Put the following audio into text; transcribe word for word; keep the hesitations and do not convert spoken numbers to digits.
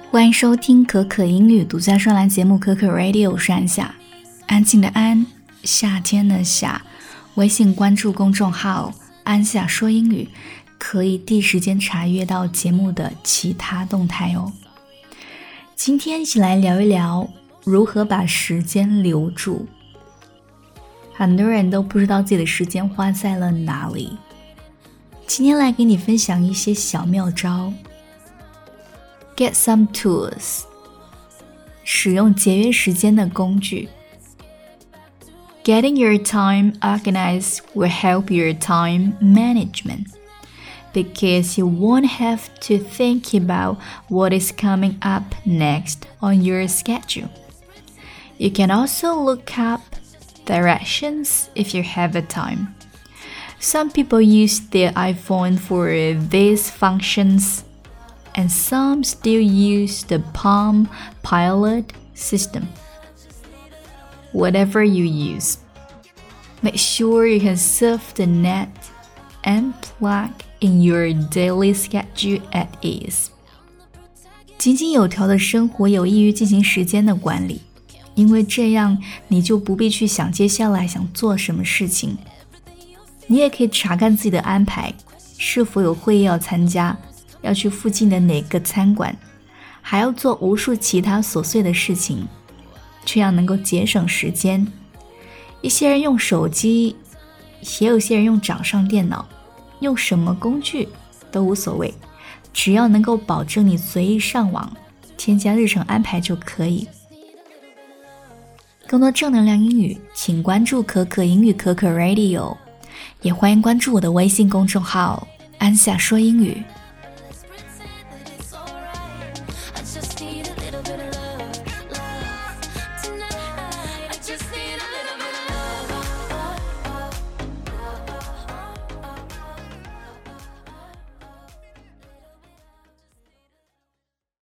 欢迎收听可可英语独家专栏节目可可 Radio， 我是安夏，安静的安，夏天的夏。微信关注公众号安夏说英语，可以第一时间查阅到节目的其他动态哦。今天一起来聊一聊如何把时间留住。很多人都不知道自己的时间花在了哪里，今天来给你分享一些小妙招。Get some tools， 使用节约时间的工具。Getting your time organized will help your time management, because you won't have to think about what is coming up next on your schedule. You can also look up directions if you have the time. Some people use their iPhone for these functions, and some still use the Palm Pilot system. Whatever you use, make sure you can surf the net and plug in your daily schedule at ease. 井井有条的生活有益于进行时间的管理，因为这样你就不必去想接下来想做什么事情。你也可以查看自己的安排，是否有会议要参加，要去附近的哪个餐馆，还要做无数其他琐碎的事情，这样能够节省时间。一些人用手机，也有些人用掌上电脑，用什么工具都无所谓，只要能够保证你随意上网，添加日程安排就可以。更多正能量英语，请关注可可英语可可 Radio， 也欢迎关注我的微信公众号安夏说英语。